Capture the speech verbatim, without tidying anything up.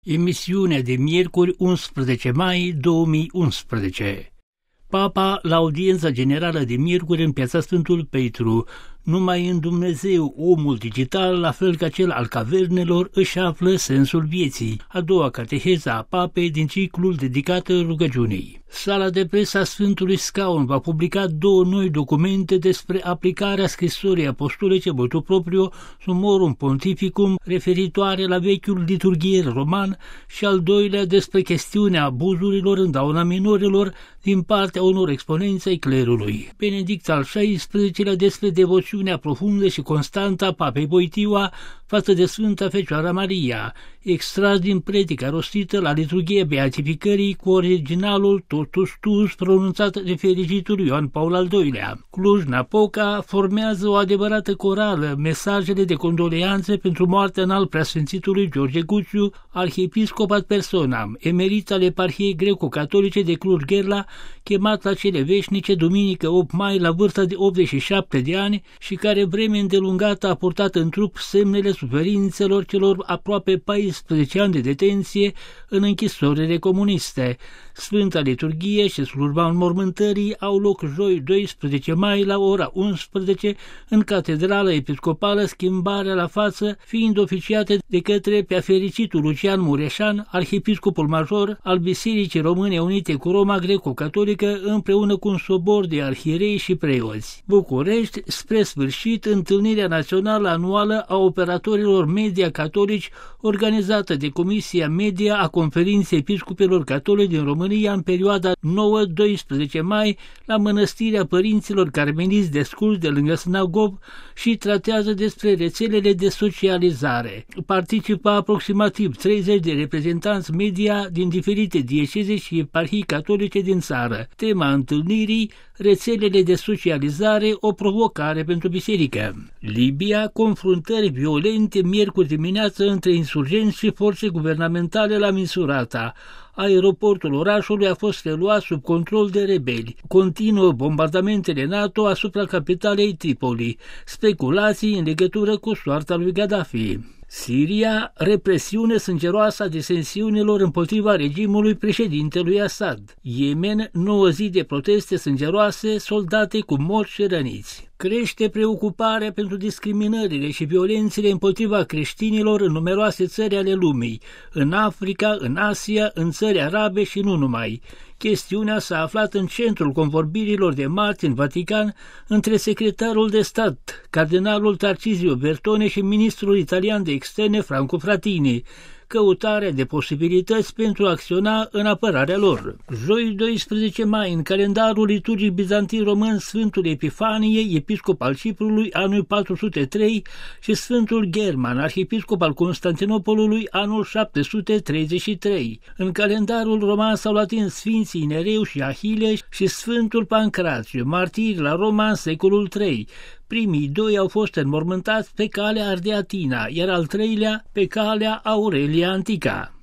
Emisiunea de miercuri unsprezece mai două mii unsprezece. Papa la audiența generală de miercuri în Piața Sfântul Petru. Numai în Dumnezeu omul digital, la fel ca cel al cavernelor, își află sensul vieții. A doua cateheză a papei din ciclul dedicat rugăciunii. Sala de presă a Sfântului Scaun va publica două noi documente despre aplicarea scrisorii apostolice motu proprio Summorum Pontificum referitoare la vechiul liturghier roman și al doilea despre chestiunea abuzurilor în dauna minorilor din partea unor exponenți ai clerului. Benedict al șaisprezecelea despre devoțiunea profundă și constantă a Papei Wojtyła față de Sfânta Fecioara Maria, extras din predica rostită la liturghia beatificării cu originalul Totus Tuus pronunțat de fericitul Ioan Paul al doilea. Cluj-Napoca formează o adevărată corală, mesajele de condoleanțe pentru moartea în al preasfințitului George Guciu, arhiepiscop ad personam, emerit al eparhiei greco-catolice de Cluj-Gherla, chemat la cele veșnice duminică opt mai la vârsta de optzeci și șapte de ani și care vreme îndelungată a purtat în trup semnele suferințelor celor aproape paisprezece ani de detenție în închisorile comuniste. Sfânta liturghie și slujba înmormântării au loc joi doisprezece mai la ora unsprezece în Catedrala Episcopală, Schimbarea la Față fiind oficiate de către Preafericitul Lucian Mureșan, arhiepiscopul major al Bisericii Române Unite cu Roma Greco-Catolică, împreună cu un sobor de arhierei și preoți. București, spre sfârșit, întâlnirea națională anuală a operatorilor media catolici organizată de Comisia Media a Conferinței Episcopilor Catolici din România în perioada nouă doisprezece mai la Mănăstirea Părinților Carmeliți de Sculj de lângă Snagov și tratează despre rețelele de socializare. Participă aproximativ treizeci de reprezentanți media din diferite dieceze și eparhii catolice din țară. Tema întâlnirii: rețelele de socializare, o provocare pentru biserică. Libia, confruntări violente miercuri dimineață între insurgenți și forțe guvernamentale la Misurata. Aeroportul orașului a fost reluat sub control de rebeli. Continuă bombardamentele NATO asupra capitalei Tripoli. Speculații în legătură cu soarta lui Gaddafi. Siria, represiune sângeroasă a disensiunilor împotriva regimului președintelui Assad. Yemen, nouă zi de proteste sângeroase, soldate cu morți și răniți. Crește preocuparea pentru discriminările și violențele împotriva creștinilor în numeroase țări ale lumii, în Africa, în Asia, în țări arabe și nu numai. Chestiunea s-a aflat în centrul convorbirilor de marți în Vatican între secretarul de stat, cardinalul Tarcisio Bertone și ministrul italian de externe Franco Frattini, căutarea de posibilități pentru a acționa în apărarea lor. Joi doisprezece mai, în calendarul liturgic bizantin român, Sfântul Epifanie, episcop al Ciprului, anul patru sute trei, și Sfântul German, arhiepiscop al Constantinopolului, anul șapte sute treizeci și trei. În calendarul roman s-au atins Sfinții Nereu și Ahile și Sfântul Pancrațiu, martiri la Roma în secolul trei. Primii doi au fost înmormântați pe calea Ardeatina, iar al treilea pe calea Aurelia Antica.